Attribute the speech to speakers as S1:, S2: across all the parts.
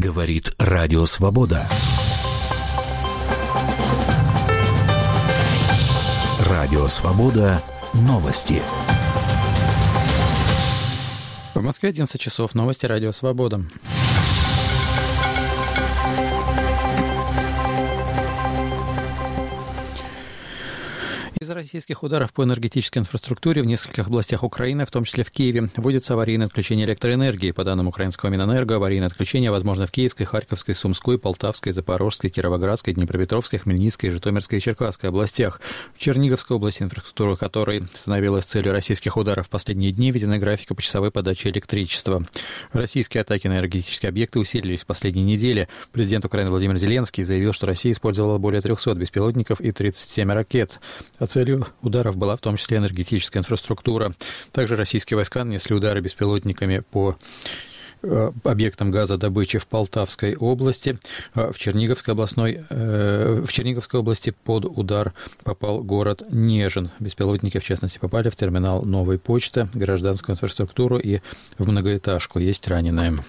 S1: Говорит Радио Свобода. Радио Свобода. Новости.
S2: В Москве 11 часов. Новости Радио Свобода. Из российских ударов по энергетической инфраструктуре в нескольких областях Украины, в том числе в Киеве, вводится аварийное отключение электроэнергии. По данным украинского Минэнерго, аварийное отключение возможно в Киевской, Харьковской, Сумской, Полтавской, Запорожской, Кировоградской, Днепропетровской, Хмельницкой, Житомирской и Черкасской областях. В Черниговской области, инфраструктура которой становилась целью российских ударов в последние дни, введена графика почасовой подачи электричества. Российские атаки на энергетические объекты усилились в последние недели. Президент Украины Владимир Зеленский заявил, что Россия использовала более 300 беспилотников и 37 ракет. Целью ударов была в том числе энергетическая инфраструктура. Также российские войска нанесли удары беспилотниками по объектам газодобычи в Полтавской области. В Черниговской области под удар попал город Нежин. Беспилотники, в частности, попали в терминал Новой почты, гражданскую инфраструктуру и в многоэтажку. Есть раненые.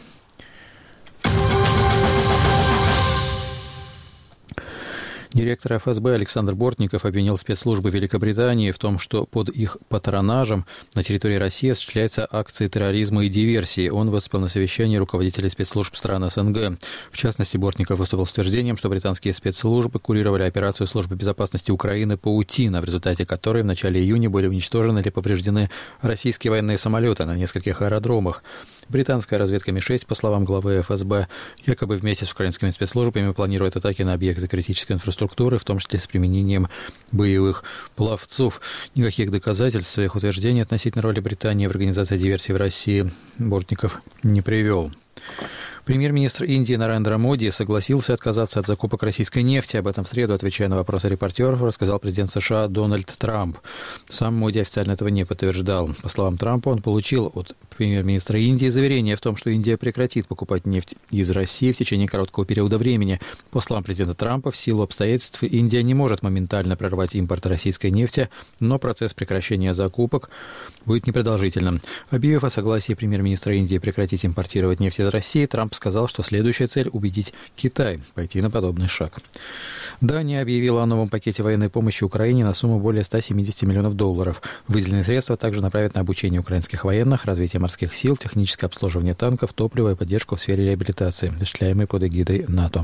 S2: Директор ФСБ Александр Бортников обвинил спецслужбы Великобритании в том, что под их патронажем на территории России осуществляются акции терроризма и диверсии. Он выступил на совещании руководителей спецслужб стран СНГ. В частности, Бортников выступил с утверждением, что британские спецслужбы курировали операцию службы безопасности Украины «Паутина», в результате которой в начале июня были уничтожены или повреждены российские военные самолеты на нескольких аэродромах. Британская разведка Ми-6, по словам главы ФСБ, якобы вместе с украинскими спецслужбами планирует атаки на объекты критической инфраструктуры, в том числе с применением боевых пловцов. Никаких доказательств своих утверждений относительно роли Британии в организации диверсии в России Бортников не привел. Премьер-министр Индии Нарендра Моди согласился отказаться от закупок российской нефти. Об этом в среду, отвечая на вопросы репортеров, рассказал президент США Дональд Трамп. Сам Моди официально этого не подтверждал. По словам Трампа, он получил от премьер-министра Индии заверение в том, что Индия прекратит покупать нефть из России в течение короткого периода времени. По словам президента Трампа, в силу обстоятельств Индия не может моментально прервать импорт российской нефти, но процесс прекращения закупок будет непродолжительным. Объявив о согласии премьер-министра Индии прекратить импортировать нефть из России, Трамп сказал, что следующая цель – убедить Китай пойти на подобный шаг. Дания объявила о новом пакете военной помощи Украине на сумму более 170 миллионов долларов. Выделенные средства также направят на обучение украинских военных, развитие морских сил, техническое обслуживание танков, топливо и поддержку в сфере реабилитации, осуществляемой под эгидой НАТО.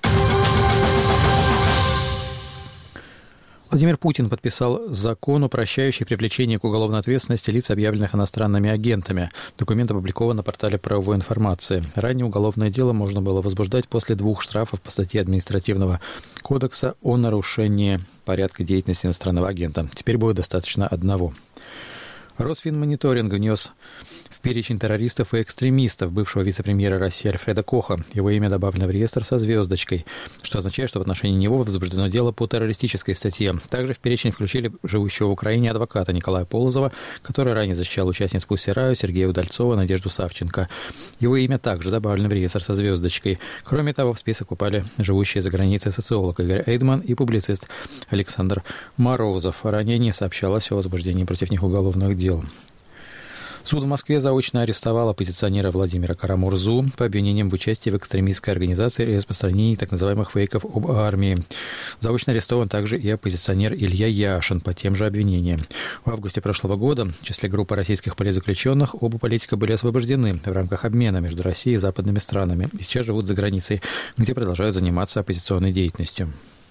S2: Владимир Путин подписал закон, упрощающий привлечение к уголовной ответственности лиц, объявленных иностранными агентами. Документ опубликован на портале правовой информации. Ранее уголовное дело можно было возбуждать после 2 штрафов по статье Административного кодекса о нарушении порядка деятельности иностранного агента. Теперь будет достаточно 1. Росфинмониторинг внес в перечень террористов и экстремистов бывшего вице-премьера России Альфреда Коха. Его имя добавлено в реестр со звездочкой, что означает, что в отношении него возбуждено дело по террористической статье. Также в перечень включили живущего в Украине адвоката Николая Полозова, который ранее защищал участниц Пусси Раю, Сергея Удальцова, Надежду Савченко. Его имя также добавлено в реестр со звездочкой. Кроме того, в список попали живущие за границей социолог Игорь Эйдман и публицист Александр Морозов. Ранее не сообщалось о возбуждении против них уголовных дел. Суд в Москве заочно арестовал оппозиционера Владимира Карамурзу по обвинениям в участии в экстремистской организации и распространении так называемых фейков об армии. Заочно арестован также и оппозиционер Илья Яшин по тем же обвинениям. В августе прошлого года в числе группы российских политзаключенных оба политика были освобождены в рамках обмена между Россией и западными странами и сейчас живут за границей, где продолжают заниматься оппозиционной деятельностью.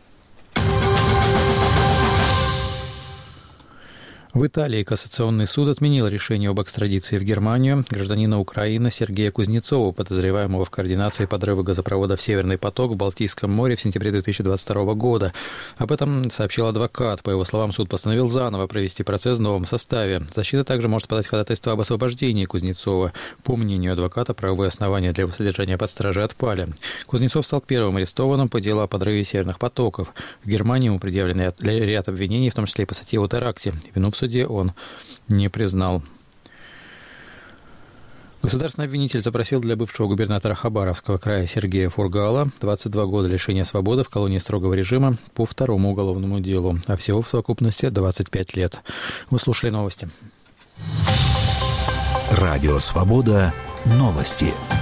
S2: В Италии Кассационный суд отменил решение об экстрадиции в Германию гражданина Украины Сергея Кузнецова, подозреваемого в координации подрыва газопровода «Северный поток» в Балтийском море в сентябре 2022 года. Об этом сообщил адвокат. По его словам, суд постановил заново провести процесс в новом составе. Защита также может подать ходатайство об освобождении Кузнецова. По мнению адвоката, правовые основания для его содержания под стражей отпали. Кузнецов стал первым арестованным по делу о подрыве «Северных потоков». В Германии ему предъявлены ряд обвинений, в том числе и по статье о теракте. Вину в суде он не признал. Государственный обвинитель запросил для бывшего губернатора Хабаровского края Сергея Фургала 22 года лишения свободы в колонии строгого режима по 2-му уголовному делу, а всего в совокупности 25 лет. Вы слушали новости.
S1: Радио Свобода. Новости.